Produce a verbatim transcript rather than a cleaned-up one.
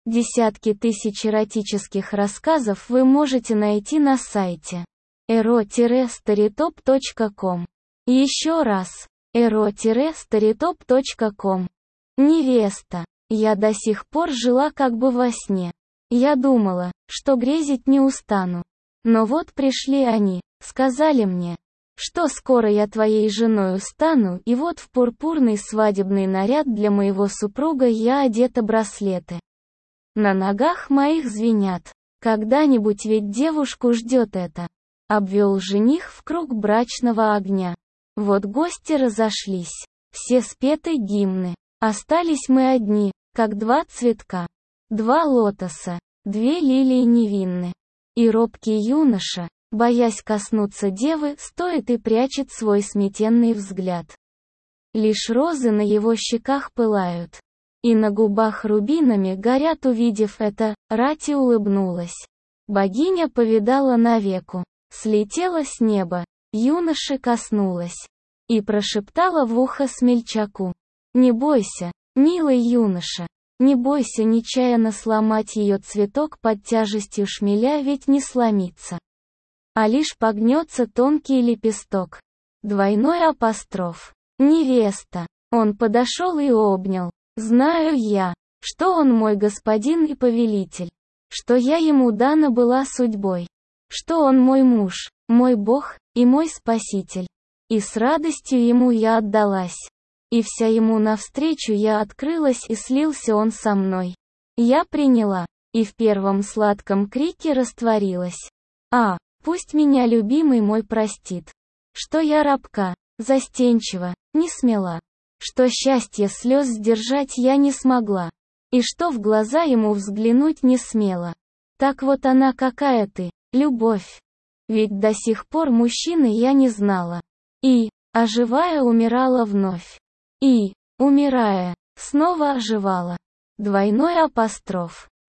Десятки тысяч эротических рассказов вы можете найти на сайте эро старитоп точка ком. Еще раз. эро старитоп точка ком. Невеста. Я до сих пор жила как бы во сне. Я думала, что грезить не устану. Но вот пришли они, сказали мне, что скоро я твоей женой стану, и вот в пурпурный свадебный наряд для моего супруга я одета, браслеты на ногах моих звенят. Когда-нибудь ведь девушку ждет это. Обвел жених в круг брачного огня. Вот гости разошлись. Все спеты гимны. Остались мы одни, как два цветка. Два лотоса. Две лилии невинны. И робкий юноша, боясь коснуться девы, стоит и прячет свой сметенный взгляд. Лишь розы на его щеках пылают. И на губах рубинами горят, увидев это, Рати улыбнулась. Богиня повидала навеку. Слетела с неба, юноши коснулась. И прошептала в ухо смельчаку. Не бойся, милый юноша. Не бойся нечаянно сломать ее цветок под тяжестью шмеля, ведь не сломится. А лишь погнется тонкий лепесток. Двойной апостроф. Невеста. Он подошел и обнял. Знаю я, что он мой господин и повелитель. Что я ему дана была судьбой. Что он мой муж, мой Бог и мой Спаситель. И с радостью ему я отдалась. И вся ему навстречу я открылась, и слился он со мной. Я приняла, и в первом сладком крике растворилась. А, пусть меня любимый мой простит. Что я робка, застенчива, не смела. Что счастье слез сдержать я не смогла. И что в глаза ему взглянуть не смела. Так вот она какая ты, любовь. Ведь до сих пор мужчины я не знала. И, оживая, умирала вновь. И, умирая, снова оживала. Двойной апостроф.